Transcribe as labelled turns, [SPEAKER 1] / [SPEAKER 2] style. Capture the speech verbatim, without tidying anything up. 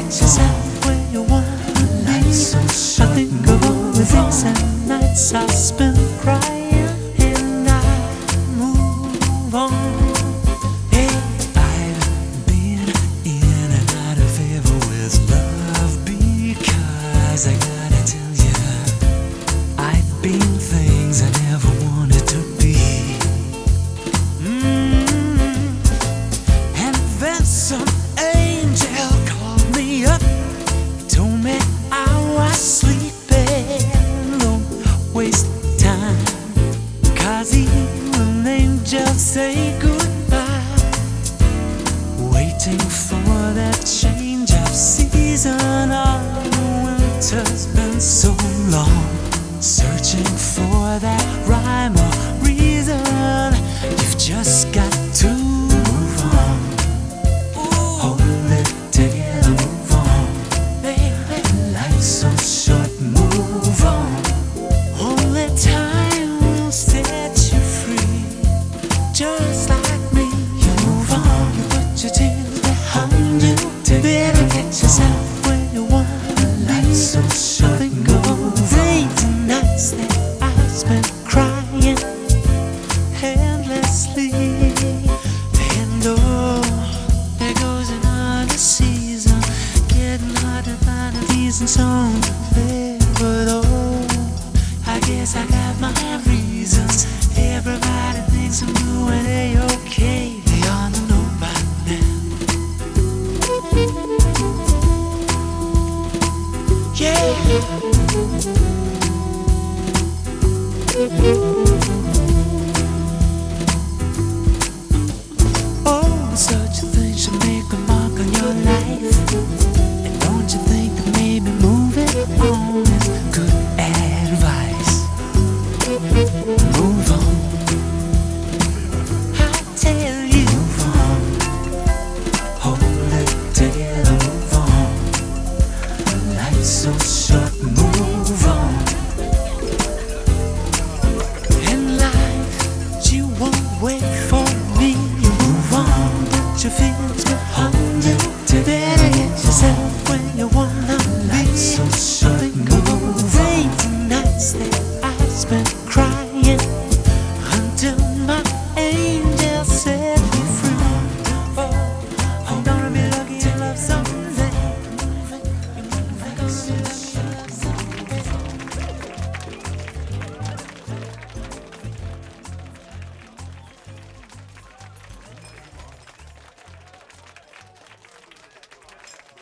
[SPEAKER 1] yourself where you want to be. I think of all the days and nights I spent crying, and I move on. Hey, I've been in and out of favor with love, because I gotta tell you, I've been things I never wanted to be. Mm-hmm. And then some angel called me up, told me I was sleeping. Don't waste time, 'cause even angels say goodbye. Waiting for that change of season, all the winter's been so long. Searching for that rhyme or reason, you've just got to move on. Hold it together, move on. Baby, life's so short, move on. Only time will set you free, just like me. You move on, you put your tears behind you. Better get yourself where you want to be. Life's so short, think of all the days and nights that I spent crying endlessly. And oh, there goes another season, getting hard to find a decent song to play. But oh, I guess I got my reasons.